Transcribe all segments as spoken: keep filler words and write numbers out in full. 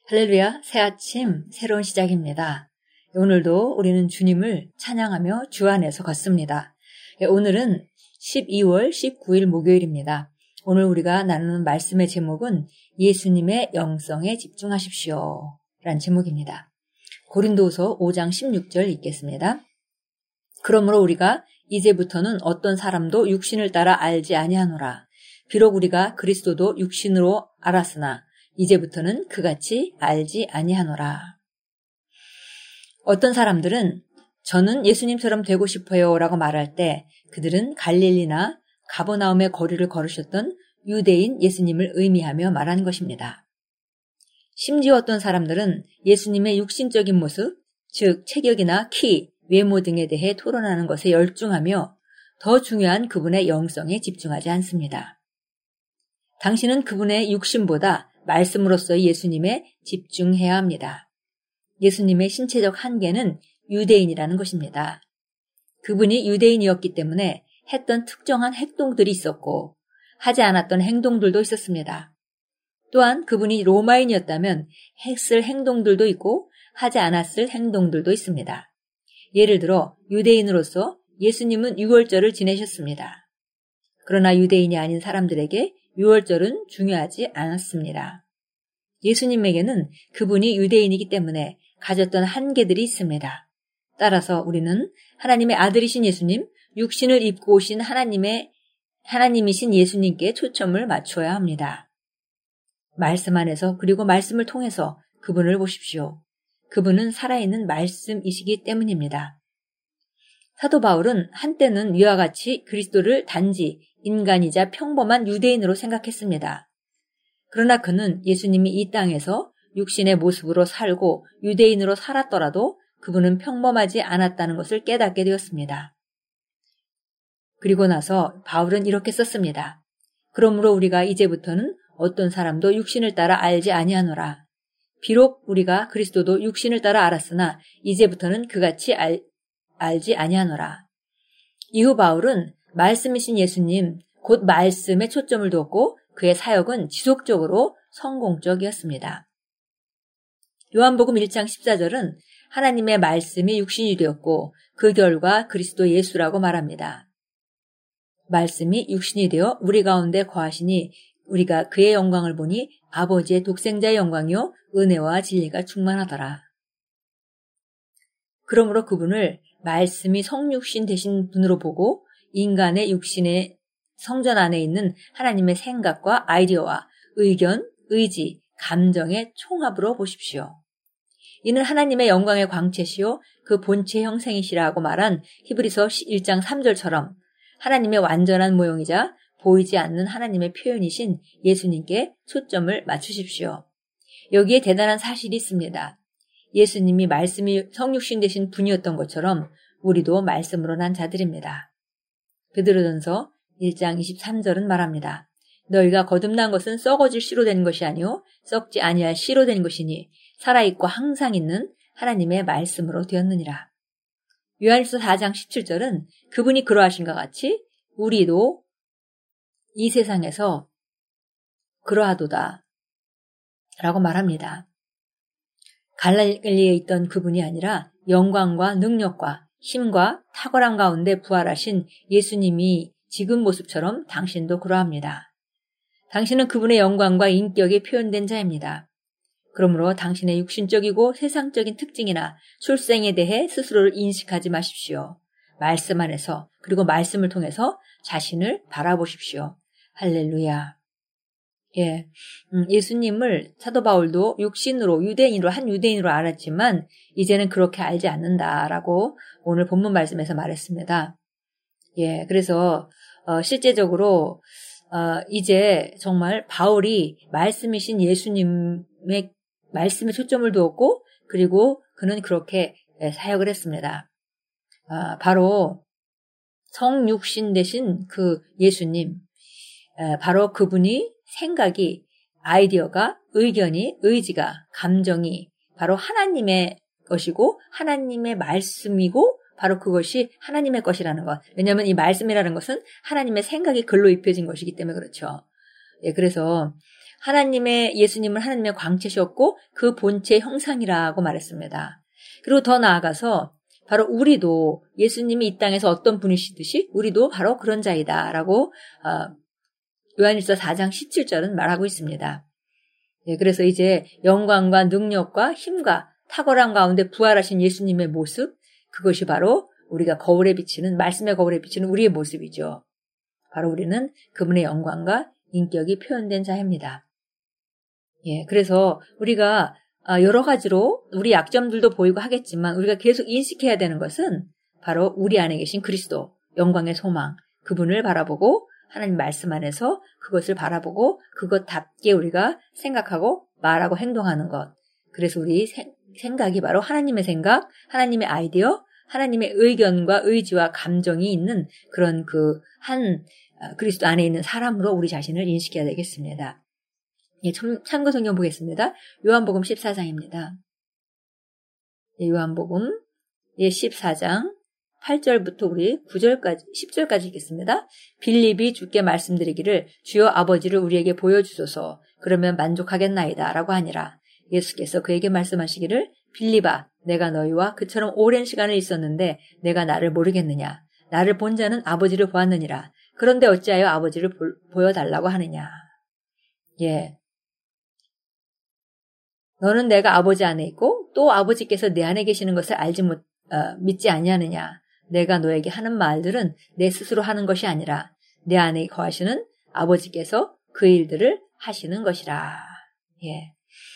할렐루야, 새 아침, 새로운 시작입니다. 오늘도 우리는 주님을 찬양하며 주 안에서 걷습니다. 오늘은 십이월 십구일 목요일입니다. 오늘 우리가 나누는 말씀의 제목은 예수님의 영성에 집중하십시오 라는 제목입니다. 고린도후서 오장 십육절 읽겠습니다. 그러므로 우리가 이제부터는 어떤 사람도 육신을 따라 알지 아니하노라. 비록 우리가 그리스도도 육신으로 알았으나 이제부터는 그같이 알지 아니하노라. 어떤 사람들은 저는 예수님처럼 되고 싶어요 라고 말할 때 그들은 갈릴리나 가버나움의 거리를 걸으셨던 유대인 예수님을 의미하며 말하는 것입니다. 심지어 어떤 사람들은 예수님의 육신적인 모습, 즉 체격이나 키, 외모 등에 대해 토론하는 것에 열중하며 더 중요한 그분의 영성에 집중하지 않습니다. 당신은 그분의 육신보다 말씀으로서의 예수님에 집중해야 합니다. 예수님의 신체적 한계는 유대인이라는 것입니다. 그분이 유대인이었기 때문에 했던 특정한 행동들이 있었고 하지 않았던 행동들도 있었습니다. 또한 그분이 로마인이었다면 했을 행동들도 있고 하지 않았을 행동들도 있습니다. 예를 들어 유대인으로서 예수님은 유월절을 지내셨습니다. 그러나 유대인이 아닌 사람들에게 유월절은 중요하지 않았습니다. 예수님에게는 그분이 유대인이기 때문에 가졌던 한계들이 있습니다. 따라서 우리는 하나님의 아들이신 예수님, 육신을 입고 오신 하나님의, 하나님이신 예수님께 초점을 맞춰야 합니다. 말씀 안에서 그리고 말씀을 통해서 그분을 보십시오. 그분은 살아있는 말씀이시기 때문입니다. 사도 바울은 한때는 위와 같이 그리스도를 단지 인간이자 평범한 유대인으로 생각했습니다. 그러나 그는 예수님이 이 땅에서 육신의 모습으로 살고 유대인으로 살았더라도 그분은 평범하지 않았다는 것을 깨닫게 되었습니다. 그리고 나서 바울은 이렇게 썼습니다. 그러므로 우리가 이제부터는 어떤 사람도 육신을 따라 알지 아니하노라. 비록 우리가 그리스도도 육신을 따라 알았으나 이제부터는 그같이 알, 알지 아니하노라. 이후 바울은 말씀이신 예수님, 곧 말씀에 초점을 두었고 그의 사역은 지속적으로 성공적이었습니다. 요한복음 일장 십사절은 하나님의 말씀이 육신이 되었고 그 결과 그리스도 예수라고 말합니다. 말씀이 육신이 되어 우리 가운데 거하시니 우리가 그의 영광을 보니 아버지의 독생자의 영광이요 은혜와 진리가 충만하더라. 그러므로 그분을 말씀이 성육신 되신 분으로 보고 인간의 육신의 성전 안에 있는 하나님의 생각과 아이디어와 의견, 의지, 감정의 총합으로 보십시오. 이는 하나님의 영광의 광채시요 그 본체 형생이시라고 말한 히브리서 일장 삼절처럼 하나님의 완전한 모형이자 보이지 않는 하나님의 표현이신 예수님께 초점을 맞추십시오. 여기에 대단한 사실이 있습니다. 예수님이 말씀이 성육신 되신 분이었던 것처럼 우리도 말씀으로 난 자들입니다. 베드로전서 일장 이십삼절은 말합니다. 너희가 거듭난 것은 썩어질 씨로 된 것이 아니요 썩지 아니할 씨로 된 것이니 살아있고 항상 있는 하나님의 말씀으로 되었느니라. 요한일서 사장 십칠절은 그분이 그러하신 것 같이 우리도 이 세상에서 그러하도다 라고 말합니다. 갈릴리에 있던 그분이 아니라 영광과 능력과 힘과 탁월함 가운데 부활하신 예수님이 지금 모습처럼 당신도 그러합니다. 당신은 그분의 영광과 인격이 표현된 자입니다. 그러므로 당신의 육신적이고 세상적인 특징이나 출생에 대해 스스로를 인식하지 마십시오. 말씀 안에서 그리고 말씀을 통해서 자신을 바라보십시오. 할렐루야. 예, 음, 예수님을 사도 바울도 육신으로 유대인으로 한 유대인으로 알았지만 이제는 그렇게 알지 않는다라고 오늘 본문 말씀에서 말했습니다. 예, 그래서 어, 실제적으로 어, 이제 정말 바울이 말씀이신 예수님의 말씀에 초점을 두었고 그리고 그는 그렇게 예, 사역을 했습니다. 아, 바로 성육신 되신 그 예수님, 에, 바로 그분이 생각이, 아이디어가, 의견이, 의지가, 감정이 바로 하나님의 것이고 하나님의 말씀이고 바로 그것이 하나님의 것이라는 것. 왜냐하면 이 말씀이라는 것은 하나님의 생각이 글로 입혀진 것이기 때문에 그렇죠. 예, 그래서 하나님의 예수님은 하나님의 광채셨고 그 본체 형상이라고 말했습니다. 그리고 더 나아가서 바로 우리도 예수님이 이 땅에서 어떤 분이시듯이 우리도 바로 그런 자이다라고 어, 요한일서 사 장 십칠 절은 말하고 있습니다. 예, 그래서 이제 영광과 능력과 힘과 탁월함 가운데 부활하신 예수님의 모습, 그것이 바로 우리가 거울에 비치는, 말씀의 거울에 비치는 우리의 모습이죠. 바로 우리는 그분의 영광과 인격이 표현된 자입니다. 예, 그래서 우리가 여러 가지로 우리 약점들도 보이고 하겠지만 우리가 계속 인식해야 되는 것은 바로 우리 안에 계신 그리스도, 영광의 소망, 그분을 바라보고 하나님 말씀 안에서 그것을 바라보고 그것답게 우리가 생각하고 말하고 행동하는 것. 그래서 우리 생각이 바로 하나님의 생각, 하나님의 아이디어, 하나님의 의견과 의지와 감정이 있는 그런 그 한 그리스도 안에 있는 사람으로 우리 자신을 인식해야 되겠습니다. 예, 참고 성경 보겠습니다. 요한복음 십사 장입니다. 예, 요한복음 예, 십사 장 팔 절부터 우리 구 절까지, 십 절까지 읽겠습니다. 빌립이 주께 말씀드리기를 주여 아버지를 우리에게 보여주소서 그러면 만족하겠나이다 라고 하니라. 예수께서 그에게 말씀하시기를 빌립아 내가 너희와 그처럼 오랜 시간을 있었는데 내가 나를 모르겠느냐. 나를 본 자는 아버지를 보았느니라. 그런데 어찌하여 아버지를 보, 보여달라고 하느냐. 예. 너는 내가 아버지 안에 있고 또 아버지께서 내 안에 계시는 것을 알지 못, 어, 믿지 아니하느냐. 내가 너에게 하는 말들은 내 스스로 하는 것이 아니라 내 안에 거하시는 아버지께서 그 일들을 하시는 것이라. 예.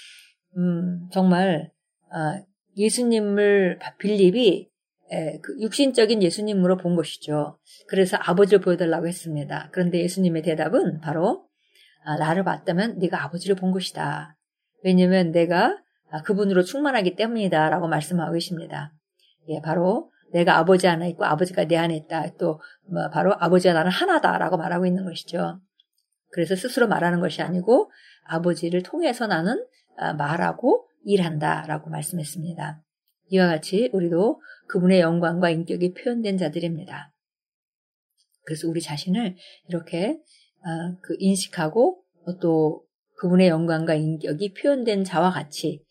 음, 정말 어, 예수님을 빌립이 에, 그 육신적인 예수님으로 본 것이죠. 그래서 아버지를 보여달라고 했습니다. 그런데 예수님의 대답은 바로 아, 나를 봤다면 네가 아버지를 본 것이다. 왜냐하면 내가 그분으로 충만하기 때문이다 라고 말씀하고 계십니다. 예, 바로 내가 아버지 안에 있고 아버지가 내 안에 있다. 또 뭐 바로 아버지와 나는 하나다 라고 말하고 있는 것이죠. 그래서 스스로 말하는 것이 아니고 아버지를 통해서 나는 말하고 일한다 라고 말씀했습니다. 이와 같이 우리도 그분의 영광과 인격이 표현된 자들입니다. 그래서 우리 자신을 이렇게 그 인식하고 또 그분의 영광과 인격이 표현된 자와 같이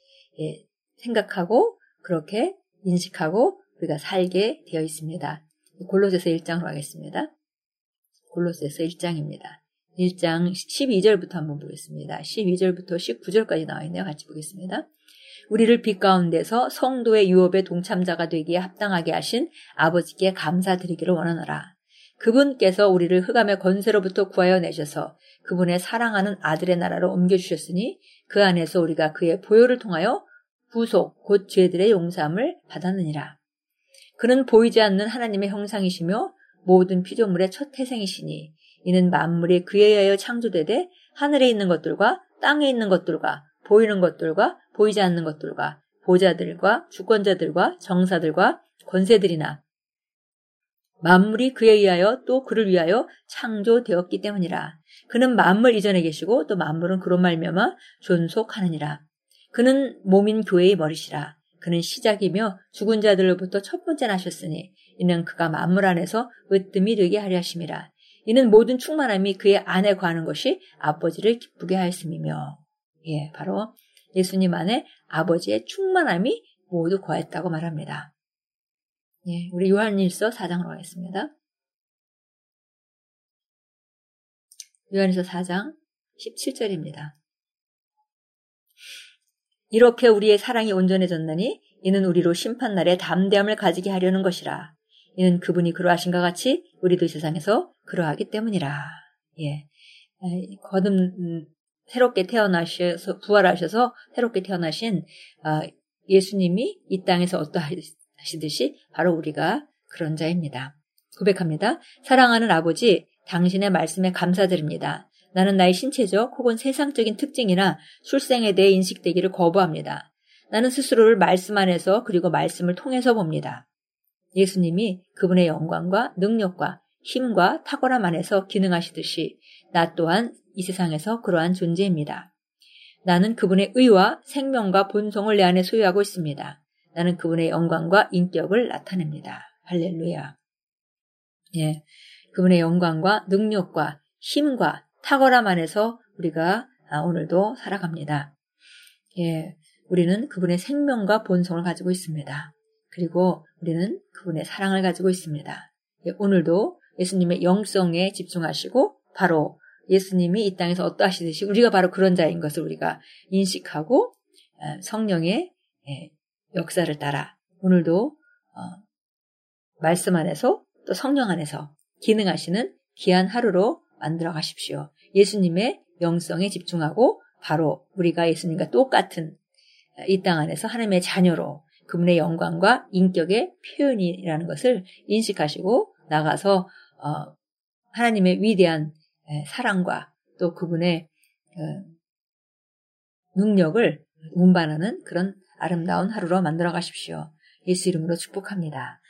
생각하고 그렇게 인식하고 우리가 살게 되어 있습니다. 골로새서 일 장으로 가겠습니다. 골로새서 일 장입니다. 일 장 십이 절부터 한번 보겠습니다. 십이 절부터 십구 절까지 나와 있네요. 같이 보겠습니다. 우리를 빛 가운데서 성도의 유업의 동참자가 되기에 합당하게 하신 아버지께 감사드리기를 원하노라. 그분께서 우리를 흑암의 권세로부터 구하여 내셔서 그분의 사랑하는 아들의 나라로 옮겨주셨으니 그 안에서 우리가 그의 보혈을 통하여 구속 곧 죄들의 용서함을 받았느니라. 그는 보이지 않는 하나님의 형상이시며 모든 피조물의 첫 태생이시니 이는 만물이 그에 의하여 창조되되 하늘에 있는 것들과 땅에 있는 것들과 보이는 것들과 보이지 않는 것들과 보좌들과 주권자들과 정사들과 권세들이나 만물이 그에 의하여 또 그를 위하여 창조되었기 때문이라. 그는 만물 이전에 계시고 또 만물은 그로 말미암아 존속하느니라. 그는 몸인 교회의 머리시라. 그는 시작이며 죽은 자들로부터 첫 번째 나셨으니 이는 그가 만물 안에서 으뜸이 되게 하려 하심이라. 이는 모든 충만함이 그의 안에 거하는 것이 아버지를 기쁘게 하였음이며. 예, 바로 예수님 안에 아버지의 충만함이 모두 거했다고 말합니다. 예, 우리 요한일서 사 장으로 가겠습니다. 요한일서 사 장 십칠 절입니다. 이렇게 우리의 사랑이 온전해졌나니 이는 우리로 심판날에 담대함을 가지게 하려는 것이라. 이는 그분이 그러하신 것 같이 우리도 세상에서 그러하기 때문이라. 예, 거듭 새롭게 태어나셔서 부활하셔서 새롭게 태어나신 예수님이 이 땅에서 어떠하시듯이 바로 우리가 그런 자입니다. 고백합니다. 사랑하는 아버지, 당신의 말씀에 감사드립니다. 나는 나의 신체적 혹은 세상적인 특징이나 출생에 대해 인식되기를 거부합니다. 나는 스스로를 말씀 안에서 그리고 말씀을 통해서 봅니다. 예수님이 그분의 영광과 능력과 힘과 탁월함 안에서 기능하시듯이 나 또한 이 세상에서 그러한 존재입니다. 나는 그분의 의와 생명과 본성을 내 안에 소유하고 있습니다. 나는 그분의 영광과 인격을 나타냅니다. 할렐루야. 예, 그분의 영광과 능력과 힘과 탁월함 안에서 우리가 오늘도 살아갑니다. 예, 우리는 그분의 생명과 본성을 가지고 있습니다. 그리고 우리는 그분의 사랑을 가지고 있습니다. 예, 오늘도 예수님의 영성에 집중하시고 바로 예수님이 이 땅에서 어떠하시듯이 우리가 바로 그런 자인 것을 우리가 인식하고 성령의 역사를 따라 오늘도 말씀 안에서 또 성령 안에서 기능하시는 귀한 하루로 만들어 가십시오. 예수님의 영성에 집중하고 바로 우리가 예수님과 똑같은 이 땅 안에서 하나님의 자녀로 그분의 영광과 인격의 표현이라는 것을 인식하시고 나가서 하나님의 위대한 사랑과 또 그분의 능력을 운반하는 그런 아름다운 하루로 만들어 가십시오. 예수 이름으로 축복합니다.